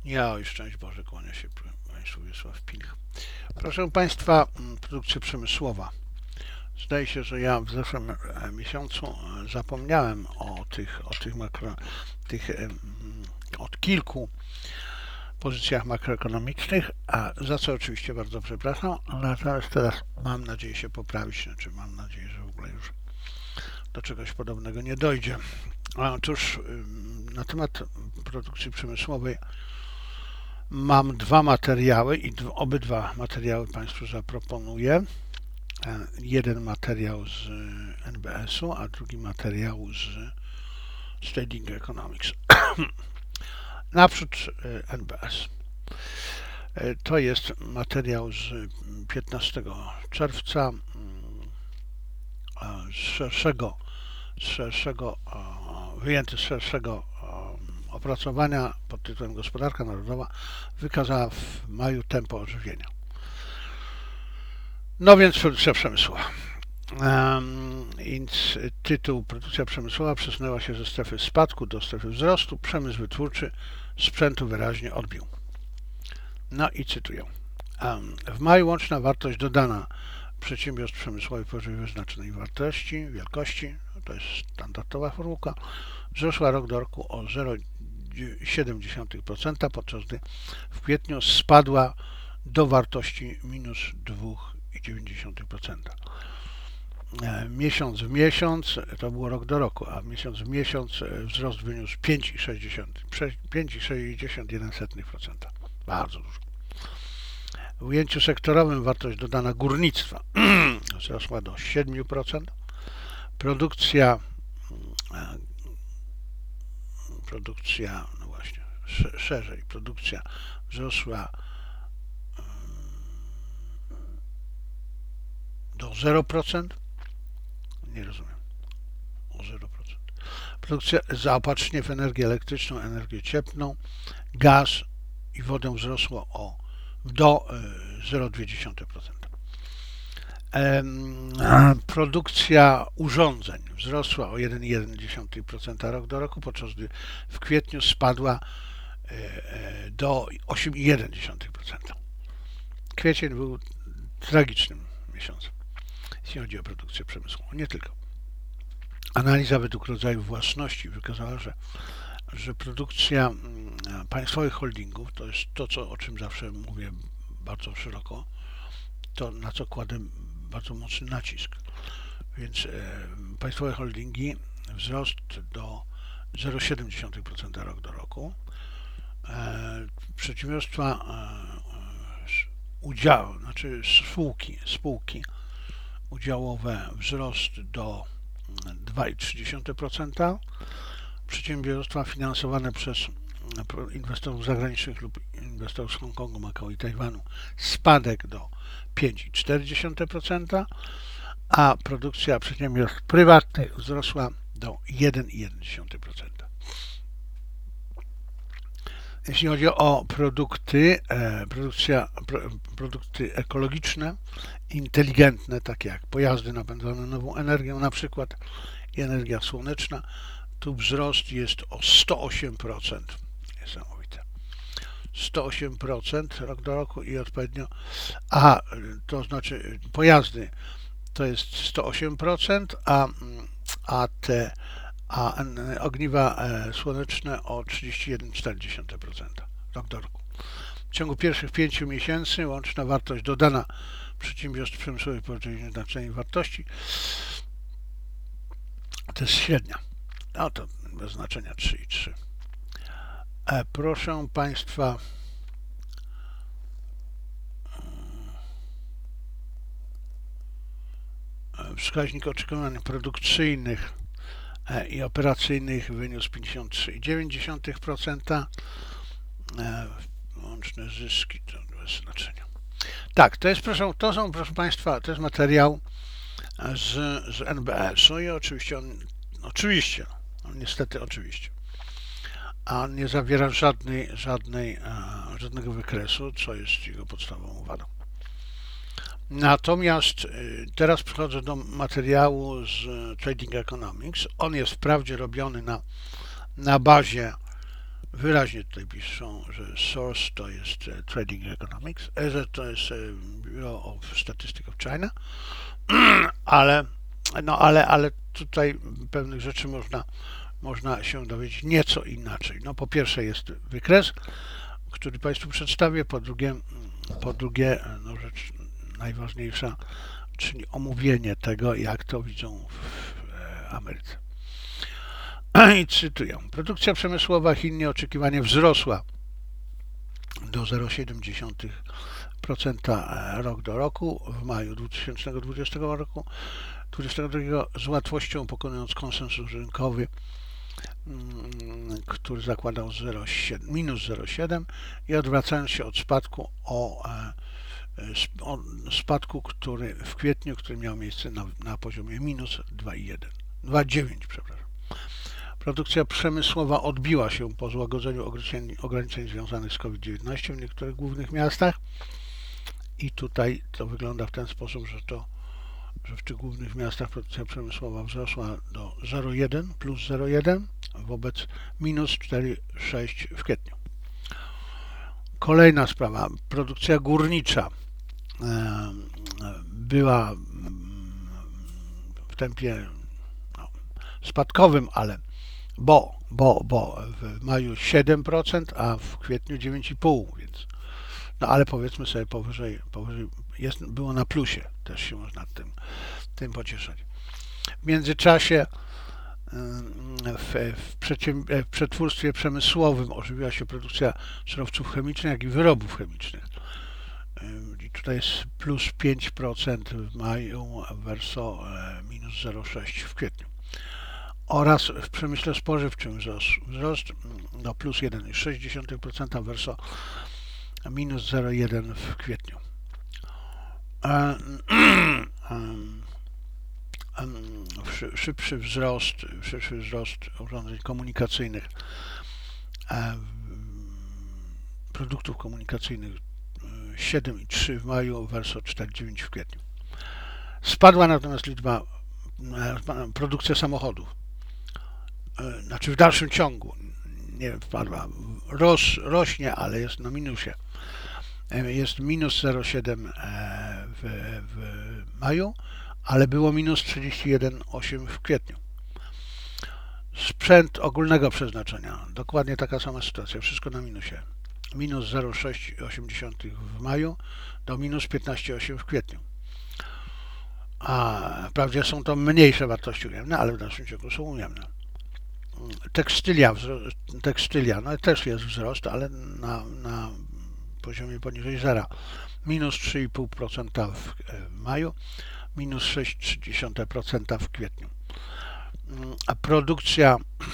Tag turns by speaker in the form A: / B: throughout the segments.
A: Ja, szczęść Boże, kłania się Państwu Wiesław Pilch. Proszę Państwa, produkcja przemysłowa. Zdaje się, że ja w zeszłym miesiącu zapomniałem od kilku pozycjach makroekonomicznych, a za co oczywiście bardzo przepraszam, natomiast teraz mam nadzieję się poprawić, znaczy mam nadzieję, że w ogóle już do czegoś podobnego nie dojdzie. Otóż na temat produkcji przemysłowej mam dwa materiały i obydwa materiały Państwu zaproponuję. Jeden materiał z NBS-u, a drugi materiał z Trading Economics. Naprzód NBS. To jest materiał z 15 czerwca wyjęty z szerszego opracowania pod tytułem Gospodarka Narodowa wykazała w maju tempo ożywienia. No więc produkcja przemysłowa. Więc tytuł Produkcja przemysłowa przesunęła się ze strefy spadku do strefy wzrostu. Przemysł wytwórczy sprzętu wyraźnie odbił. No i cytuję. W maju łączna wartość dodana przedsiębiorstw przemysłowych powyżej wyznaczonej wielkości, to jest standardowa formułka, wzrosła rok do roku o 0,7%, podczas gdy w kwietniu spadła do wartości minus 2,9%. Miesiąc w miesiąc, to było rok do roku, a miesiąc w miesiąc wzrost wyniósł 5,61%. Bardzo dużo. W ujęciu sektorowym wartość dodana górnictwa wzrosła do 7%. Produkcja, no właśnie, szerzej, produkcja wzrosła do 0%. Nie rozumiem. O 0%. Produkcja zaopatrzenie w energię elektryczną, energię cieplną, gaz i wodę wzrosło do 0,2%. Produkcja urządzeń wzrosła o 1,1% rok do roku, podczas gdy w kwietniu spadła do 8,1%. Kwiecień był tragicznym miesiącem, jeśli chodzi o produkcję przemysłową. Nie tylko. Analiza według rodzaju własności wykazała, że produkcja państwowych holdingów, to jest to, o czym zawsze mówię bardzo szeroko, to na co kładę bardzo mocny nacisk. Więc państwowe holdingi wzrost do 0,7% rok do roku. Przedsiębiorstwa spółki udziałowe wzrost do 2,3%. Przedsiębiorstwa finansowane przez inwestorów zagranicznych lub inwestorów z Hongkongu, Makao i Tajwanu spadek do 5,4%, a produkcja przedsiębiorstw prywatnych wzrosła do 1,1%. Jeśli chodzi o produkty ekologiczne, inteligentne, takie jak pojazdy napędzane nową energią, na przykład i energia słoneczna, tu wzrost jest o 108%. Niesamowite. 108% rok do roku i odpowiednio, to znaczy pojazdy to jest 108%, a ogniwa słoneczne o 31,4% rok do roku. W ciągu pierwszych 5 miesięcy łączna wartość dodana przedsiębiorstw przemysłowych powyżej wyznaczonej wartości to jest średnia. No to bez znaczenia 3,3. Proszę Państwa, wskaźnik oczekiwań produkcyjnych i operacyjnych wyniósł 53,9%. Łączne zyski to bez znaczenia. Tak, to są, proszę Państwa, to jest materiał z NBS-u i oczywiście, niestety oczywiście, a on nie zawiera żadnego wykresu, co jest jego podstawową wadą. Natomiast teraz przechodzę do materiału z Trading Economics. On jest wprawdzie robiony na bazie Wyraźnie tutaj piszą, że source to jest Trading Economics, że to jest Bureau of Statistics of China, ale, ale tutaj pewnych rzeczy można się dowiedzieć nieco inaczej. No, po pierwsze jest wykres, który Państwu przedstawię, po drugie no, rzecz najważniejsza, czyli omówienie tego, jak to widzą w Ameryce. I cytuję. Produkcja przemysłowa Chin nieoczekiwanie wzrosła do 0,7% rok do roku w maju 2020 roku, 2022 z łatwością pokonując konsensus rynkowy, który zakładał minus 0,7 i odwracając się od spadku spadku, który w kwietniu, który miał miejsce na poziomie minus 2,9, przepraszam. Produkcja przemysłowa odbiła się po złagodzeniu ograniczeń związanych z COVID-19 w niektórych głównych miastach i tutaj to wygląda w ten sposób, że w tych głównych miastach produkcja przemysłowa wzrosła do 0,1 plus 0,1 wobec minus 4,6 w kwietniu. Kolejna sprawa, produkcja górnicza była w tempie spadkowym, ale bo w maju 7%, a w kwietniu 9,5%, więc no ale powiedzmy sobie powyżej było na plusie, też się można tym pocieszać. W międzyczasie w przetwórstwie przemysłowym ożywiła się produkcja surowców chemicznych, jak i wyrobów chemicznych. I tutaj jest plus 5% w maju versus minus 0,6 w kwietniu. Oraz w przemyśle spożywczym wzrost do plus 1,6% versus minus 0,1 w kwietniu. Szybszy wzrost urządzeń komunikacyjnych, produktów komunikacyjnych 7,3 w maju versus 4,9 w kwietniu. Spadła natomiast produkcja samochodów. Znaczy w dalszym ciągu, nie wpadła, rośnie, ale jest na minusie. Jest minus 0,7 w maju, ale było minus 31,8 w kwietniu. Sprzęt ogólnego przeznaczenia, dokładnie taka sama sytuacja, wszystko na minusie. Minus 0,6 w maju do minus 15,8 w kwietniu. A wprawdzie są to mniejsze wartości ujemne, ale w dalszym ciągu są ujemne. Tekstylia, no też jest wzrost, ale na poziomie poniżej zera. Minus 3,5% w maju, minus 6,3% w kwietniu. A produkcja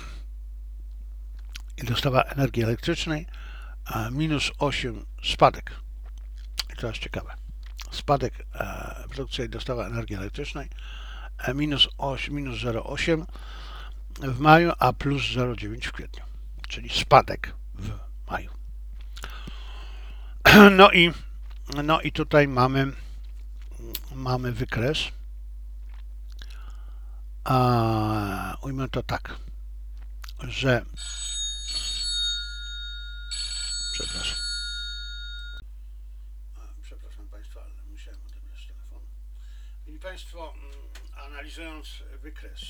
A: i dostawa energii elektrycznej minus 8, spadek. I to jest ciekawe. Spadek produkcja i dostawa energii elektrycznej minus 0,8 w maju, a plus 0,9 w kwietniu. Czyli spadek w maju. No i tutaj mamy wykres. Ujmę to tak, że Przepraszam Państwa, ale musiałem odebrać telefon. I Państwo, analizując wykres,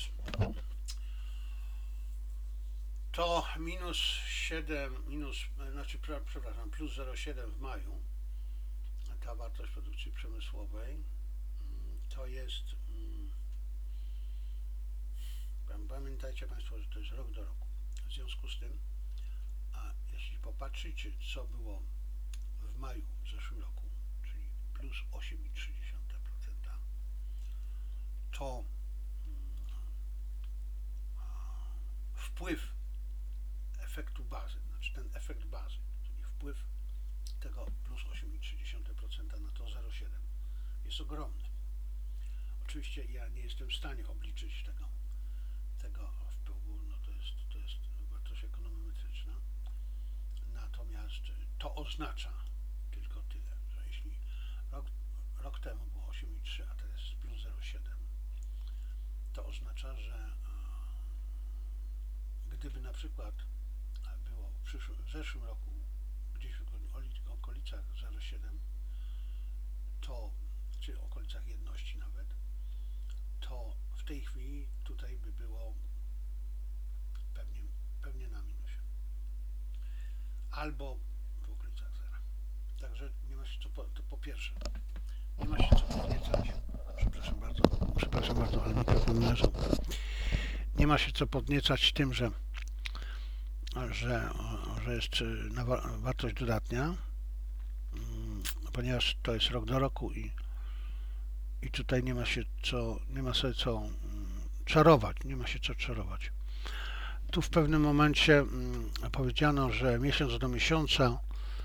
A: to minus 7, plus 0,7 w maju, ta wartość produkcji przemysłowej, to jest, pamiętajcie Państwo, że to jest rok do roku. W związku z tym, jeśli popatrzycie, co było w maju w zeszłym roku, czyli plus 8,3%, to wpływ efektu bazy, znaczy ten efekt bazy, czyli wpływ tego plus 8,3% na to 0,7 jest ogromny. Oczywiście ja nie jestem w stanie obliczyć tego wpływu, no to jest wartość ekonometryczna, natomiast to oznacza tylko tyle, że jeśli rok temu było 8,3, a teraz jest plus 0,7, to oznacza, że gdyby na przykład było w zeszłym roku gdzieś w okolicach 0,7, to czy okolicach jedności nawet, to w tej chwili tutaj by było pewnie na minusie. Albo w okolicach zera. Także nie ma się co, to po pierwsze, nie ma się co podniecać. Przepraszam bardzo, ale mikrofon leżał. Nie ma się co podniecać tym, że jest wartość dodatnia, ponieważ to jest rok do roku i tutaj nie ma sobie co czarować, nie ma się co czarować. Tu w pewnym momencie powiedziano, że miesiąc do miesiąca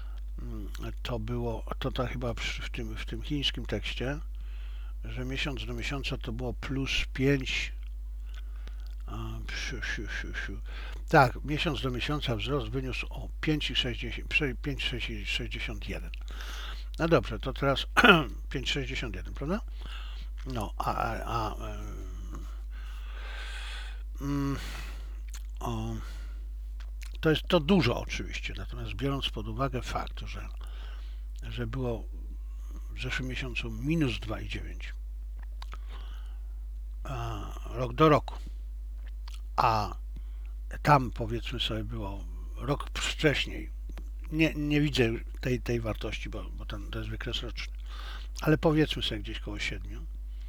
A: to chyba w tym chińskim tekście, że miesiąc do miesiąca to było plus 5. Tak, miesiąc do miesiąca wzrost wyniósł o 5,61. No dobrze, to teraz 5,61, prawda? No, to jest to dużo oczywiście, natomiast biorąc pod uwagę fakt, że było w zeszłym miesiącu minus 2,9 rok do roku, a tam powiedzmy sobie było rok wcześniej, nie widzę tej wartości, bo to jest wykres roczny, ale powiedzmy sobie gdzieś koło 7,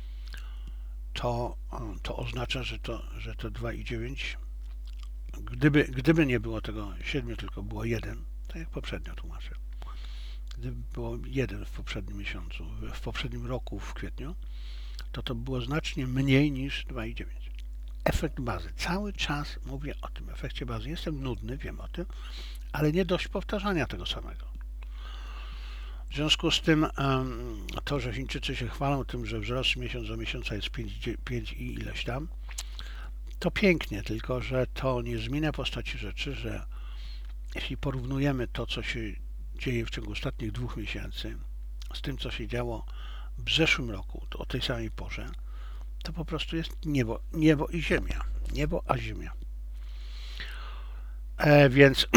A: to oznacza, że to 2,9, gdyby nie było tego 7, tylko było 1, tak jak poprzednio tłumaczę, gdyby było 1 w poprzednim miesiącu, w poprzednim roku w kwietniu, to było znacznie mniej niż 2,9. Efekt bazy. Cały czas mówię o tym efekcie bazy. Jestem nudny, wiem o tym, ale nie dość powtarzania tego samego. W związku z tym to, że Chińczycy się chwalą tym, że wzrost miesiąc do miesiąca jest 5 i ileś tam, to pięknie, tylko że to nie zmienia postaci rzeczy, że jeśli porównujemy to, co się dzieje w ciągu ostatnich 2 miesięcy z tym, co się działo w zeszłym roku, to o tej samej porze, to po prostu jest niebo i ziemia. Niebo a ziemia. Więc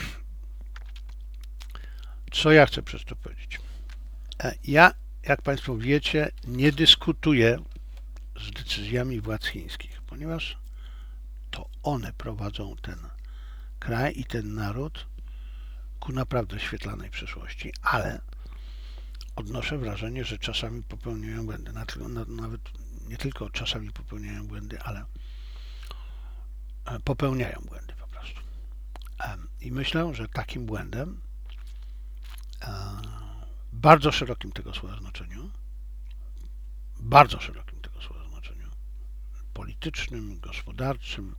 A: co ja chcę przez to powiedzieć? Ja, jak Państwo wiecie, nie dyskutuję z decyzjami władz chińskich, ponieważ to one prowadzą ten kraj i ten naród ku naprawdę świetlanej przyszłości, ale odnoszę wrażenie, że czasami popełniają błędy. Nawet nie tylko czasami popełniają błędy, ale popełniają błędy po prostu. I myślę, że takim błędem, bardzo szerokim tego słowa znaczeniu, politycznym, gospodarczym,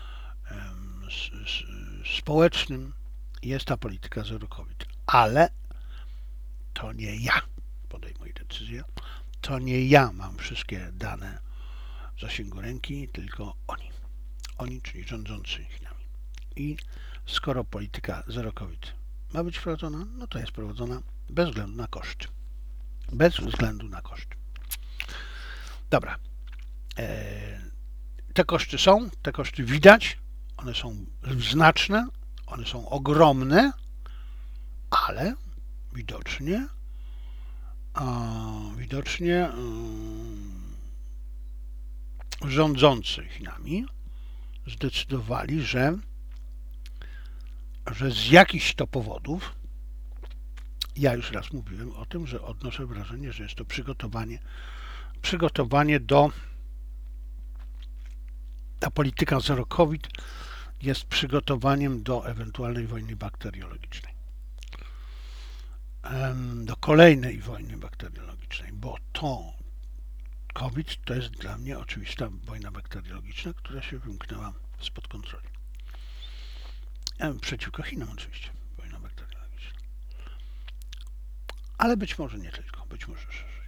A: społecznym jest ta polityka zero COVID. Ale to nie ja podejmuję decyzję, to nie ja mam wszystkie dane w zasięgu ręki, tylko oni. Oni, czyli rządzący Chinami. I skoro polityka zero COVID ma być prowadzona, no to jest prowadzona bez względu na koszty. Bez względu na koszty. Dobra. Te koszty widać, one są znaczne, one są ogromne, ale widocznie rządzący Chinami zdecydowali, że z jakichś to powodów, ja już raz mówiłem o tym, że odnoszę wrażenie, że jest to przygotowanie do, ta polityka zero COVID jest przygotowaniem do ewentualnej wojny bakteriologicznej. Do kolejnej wojny bakteriologicznej, bo to COVID to jest dla mnie oczywista wojna bakteriologiczna, która się wymknęła spod kontroli. Przeciwko Chinom oczywiście, wojna bakteriologiczna. Ale być może nie tylko, być może szerzej.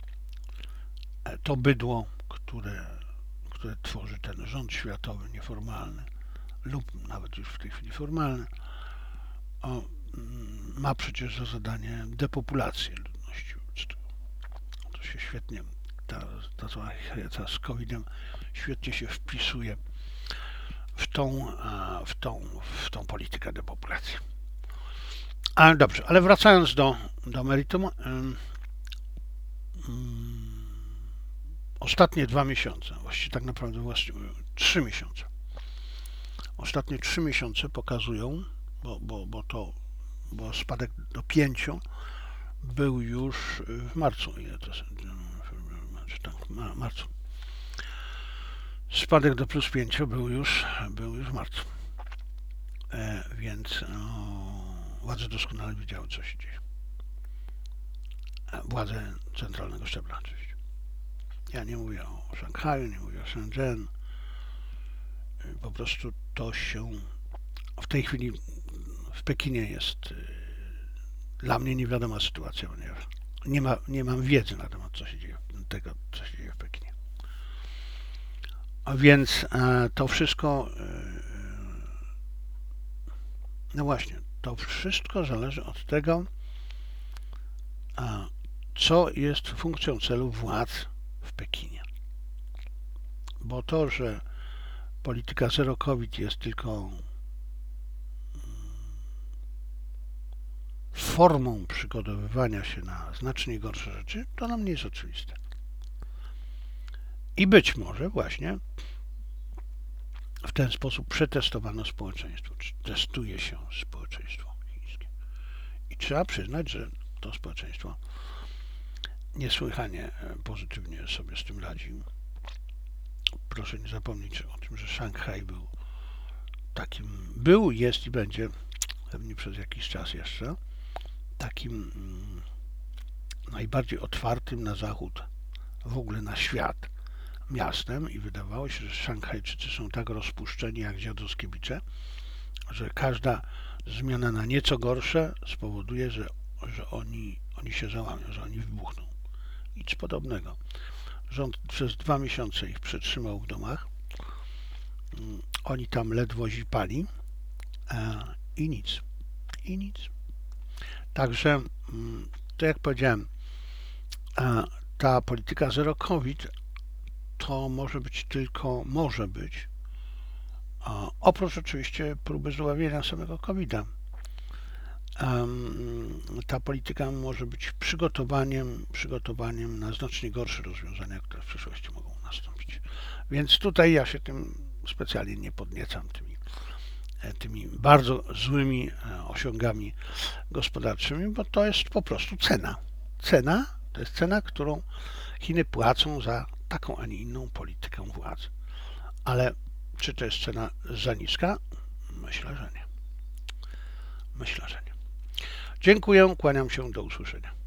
A: To bydło, które tworzy ten rząd światowy, nieformalny, lub nawet już w tej chwili formalny, ma przecież za zadanie depopulację ludności ludzkiej. To się świetnie, ta z COVID-em świetnie się wpisuje w tą politykę depopulacji. Ale dobrze, ale wracając do meritum, ostatnie 2 miesiące, właściwie tak naprawdę 3 miesiące. Ostatnie 3 miesiące pokazują, bo spadek do 5 był już w marcu. Ile to jest? Marcu. Spadek do plus 5 był już w marcu. Więc władze doskonale wiedziały, co się dzieje. Władze centralnego szczebla oczywiście. Ja nie mówię o Szanghaju, nie mówię o Shenzhen. Po prostu to się w tej chwili w Pekinie jest dla mnie niewiadoma sytuacja, ponieważ nie mam wiedzy na temat co się dzieje w Pekinie. A więc to wszystko no właśnie, to wszystko zależy od tego, co jest funkcją celu władz w Pekinie. Bo to, że polityka zero COVID jest tylko formą przygotowywania się na znacznie gorsze rzeczy, to nam nie jest oczywiste. I być może właśnie w ten sposób przetestowano społeczeństwo, czy testuje się społeczeństwo chińskie. I trzeba przyznać, że to społeczeństwo niesłychanie pozytywnie sobie z tym radzi. Proszę nie zapomnieć o tym, że Szanghaj jest i będzie pewnie przez jakiś czas jeszcze takim najbardziej otwartym na zachód, w ogóle na świat miastem i wydawało się, że Szanghajczycy są tak rozpuszczeni jak dziadowskie bicze, że każda zmiana na nieco gorsze spowoduje, że oni się załamią, że oni wybuchną. Nic podobnego. Rząd przez 2 miesiące ich przetrzymał w domach. Oni tam ledwo zipali i nic. Także, to jak powiedziałem, ta polityka zero COVID to może być, oprócz oczywiście próby zdławienia samego COVID-a, ta polityka może być przygotowaniem na znacznie gorsze rozwiązania, które w przyszłości mogą nastąpić. Więc tutaj ja się tym specjalnie nie podniecam, tymi bardzo złymi osiągami gospodarczymi, bo to jest po prostu cena. To jest cena, którą Chiny płacą za taką, a nie inną politykę władzy. Ale czy to jest cena za niska? Myślę, że nie. Dziękuję, kłaniam się, do usłyszenia.